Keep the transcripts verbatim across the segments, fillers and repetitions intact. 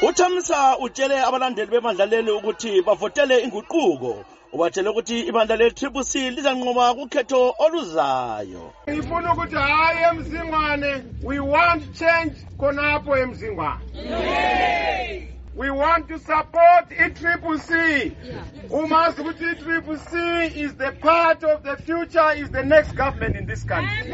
UChamisa utshele abalandeli bebandla leli ukuthi bavotele inguquko. Ubatshele ukuthi ibandla le-Triple C lizanqoba kukhetho oluzayo. Ngifuna ukuthi hayi eMzingwane, we want change khonapho eMzingwane. We want to support i-Triple C. Umazi ukuthi i-Triple C is the part of the future, is the next government in this country.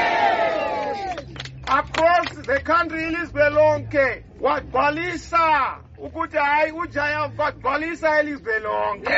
Across the country ilizwe lonke wagcwalisa ukuthi hayi ujaya wagcwalisa ilizwe lonke.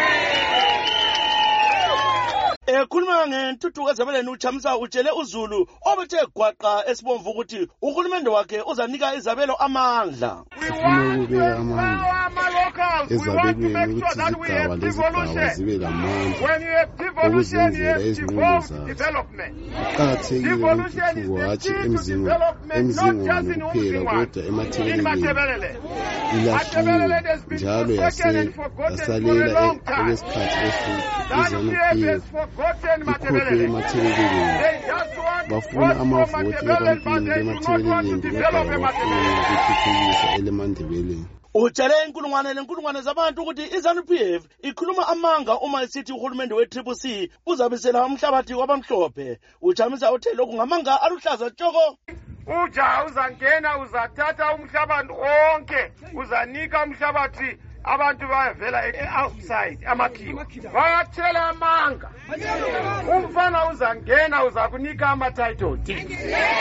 Ekhuluma ngentuthuko ezabeleni uChamisa utshele uZulu obethe gwaqa esibomvu ukuthi uhulumende wakhe uzanika izabelo amandla. We want to empower our locals. We want to make sure that we have devolution. When you have devolution, you have devolved development. Devolution is the key to development, not just in Umzingwane, in Matebelele. Matebelele has been forsaken and forgotten for a long time. ZANU-P F has forgotten Matebelele. They just want votes for Matebelele, but they do not want to develop Matebelele. Utshele inkulungwane lenkulungwane zabantu ukuthi iZANU-P F ikhuluma amanga uma isithi uhulumende we-Triple C uzabisela umhlabathi wabamhlophe. UChamisa uthe lokhu ngamanga aluhlaza tshoko. Uja uzangena uzathatha umhlabathi wonke, uzanika umhlabathi abantu bayavela outside amakhiwa. Bayathela amanga. Umfana uzangena uzakunika ama-title deeds.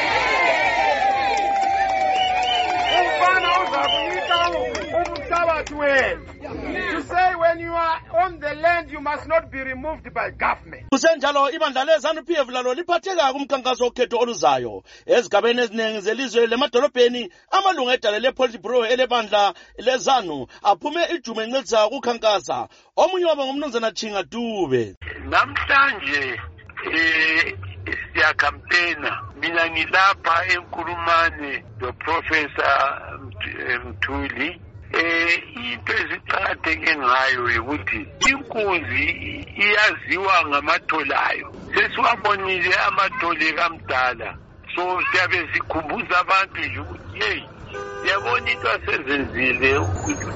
Umfana uzakunika umhlabathi wenu. To say when you are on the land you must not be removed by government. Kusenjalo ibandla le-ZANU-P F lalo liphatheka kumkhankaso wokhetho oluzayo. Ezigabeni eziningi zelizwe lemadolobheni amalunga edale le-Politburo elebandla le-ZANU aphume ijume encedisa ukukhankasa. Omunye wabo ngumnumzana Chinga Dube. Namhlanje eh siyakampena. Mina ngilapha enkulumane do Professor Mthuli. Eh into eziqhatheke ngayo ukuthi inkunzi iyaziwa ngamatholayo. Sesiwabonile amathole kamdala. So siyabe sikhumbuza abantu nje ukuthi hey yabona into asezenzile ukuthi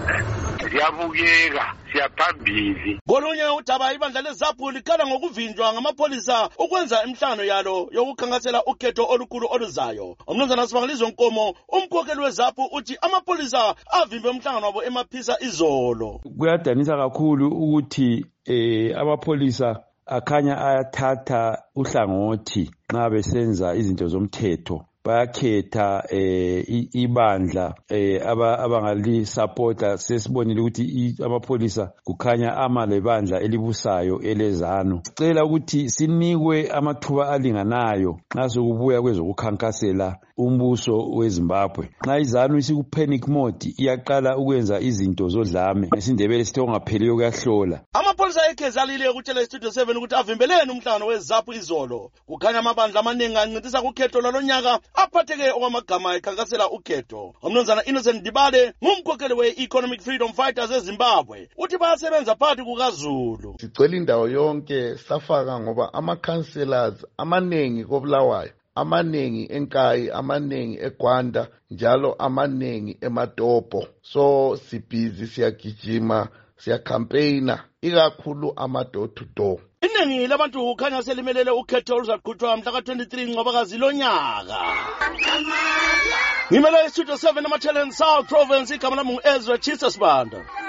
siyabukeka siyaphambili. Kolunye udaba ibandla leZAPU likhala ngokuvinjwa ngamapolisa ukwenza imhlangano yalo yokukhankasela ukhetho olukhulu oluzayo. Umnumzana Sibangalizwe Nkomo umkhokheli weZAPU uthi amapolisa avimbe umhlangano wabo emaphisa izolo. Kuyadanisa kakhulu ukuthi eh amapolisa akhanya ayathatha uhlangothi nxa besenza izinto zomthetho. Bayakhetha eh ibandla eh abangali supporta. Sesibonile ukuthi amapolisa kukhanya ama lebandla elibusayo eleZANU. Cela ukuthi sinikwe amathuba alinganayo nxa sokubuya kwezokukhankasela umbuso weZimbabwe. Nxa iZANU isiku panic mode iyaqala ukwenza izinto zodlame ngesindebele sithe ungapheliyo kuyahlola. Amapolisa ekhezalile ukutshela iStudio seven ukuthi avimbelene umhlangano weZAPU izolo. Kukhanya amabandla amaningi ancedisa kukhetho lwalonyaka aphatheke okwamagama ekhankasela ukhetho. Umnumzana Innocent Dibale ngumkhokheli we-Economic Freedom Fighters eZimbabwe uthi bayasebenza phakathi kukaZulu. Sicela indawo yonke safaka ngoba ama-councillors amaningi koBulawayo, amaningi eNkayi, amaningi eGwanda, njalo amaningi eMatopo. So sibhizi siyagijima siyacampaigna ikakhulu ama-door to door. Iningi labantu kukhanya selimelele ukhetho oluzaqhutshwa mhla ka twenty-three Ncwabakazi lonyaka. Ngimele iStudio seven ama-Challenge South Province igama lami ngu-Ezra Chisasbanda.